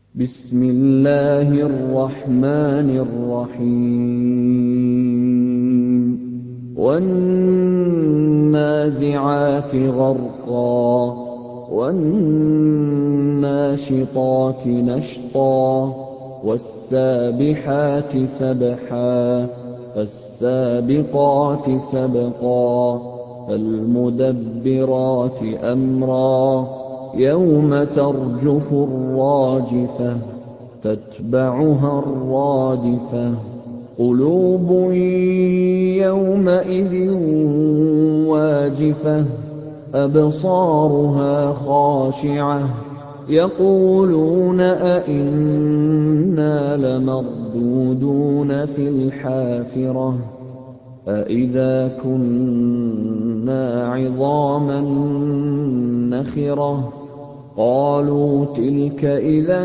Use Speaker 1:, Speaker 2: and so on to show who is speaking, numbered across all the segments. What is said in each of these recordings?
Speaker 1: بسم الله الرحمن الرحيم والنازعات غرقا والناشطات نشطا والسابحات سبحا فالسابقات سبقا فالمدبرات أمرا يوم ترجف الراجفة تتبعها الرادفة قلوب يومئذ واجفة أبصارها خاشعة يقولون أئنا لمردودون في الحافرة أئذا كنا عظاما نخرة قالوا تلك إذا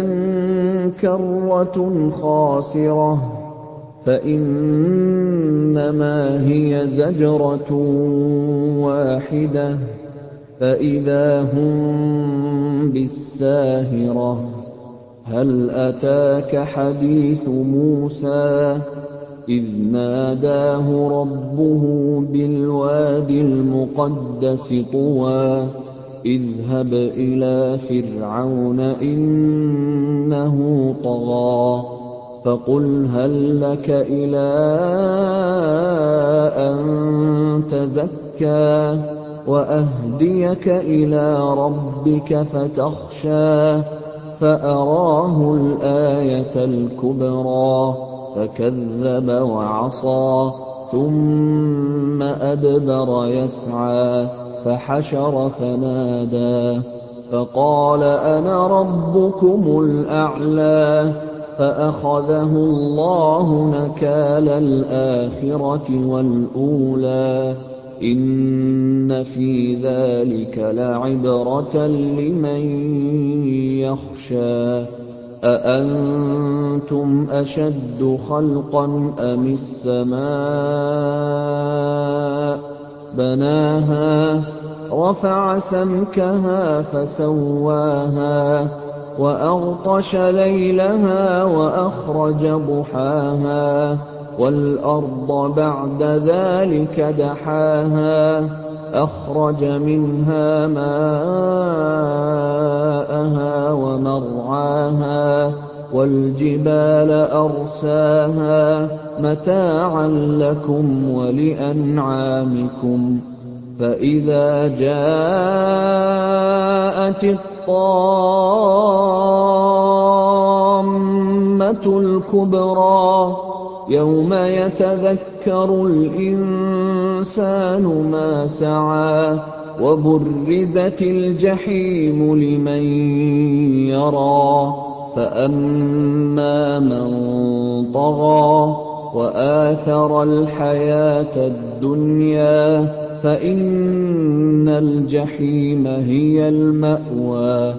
Speaker 1: كرة خاسرة فإنما هي زجرة واحدة فإذا هم بالساهرة هل أتاك حديث موسى إذ ناداه ربه بالواد المقدس طوى اذهب إلى فرعون إنه طغى فقل هل لك إلى أن تزكى وأهديك إلى ربك فتخشى فأراه الآية الكبرى فكذب وعصى ثم أدبر يسعى فحشر فنادى فقال أنا ربكم الأعلى فأخذه الله نكال الآخرة والأولى إن في ذلك لعبرة لمن يخشى أأنتم أشد خلقا أم السماء بناها رفع سمكها فسواها وأغطش ليلها وأخرج ضحاها والأرض بعد ذلك دحاها أخرج منها ماءها ومرعاها والجبال أرساها متاعا لكم ولأنعامكم فإذا جاءت الطامة الكبرى يوم يتذكر الإنسان ما سعى وبرزت الجحيم لمن يرى فأما من طغى وآثر الحياة الدنيا فإن الجحيم هي المأوى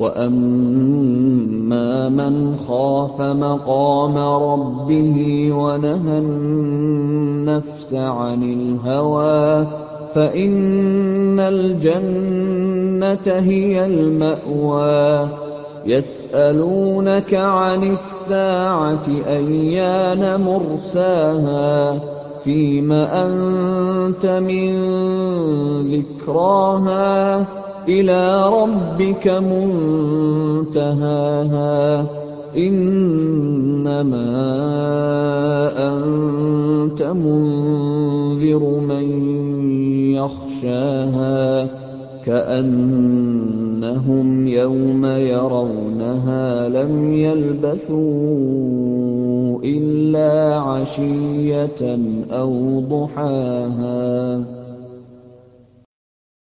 Speaker 1: وأما من خاف مقام ربه ونهى النفس عن الهوى فإن الجنة هي المأوى يسألونك عن الساعة أيان مرساها فيم أنت من ذكراها إلى ربك منتهاها إنما أنت منذر من يخشاها كأنهم يوم يرونها لم يلبثوا إلا عشية أو ضحاها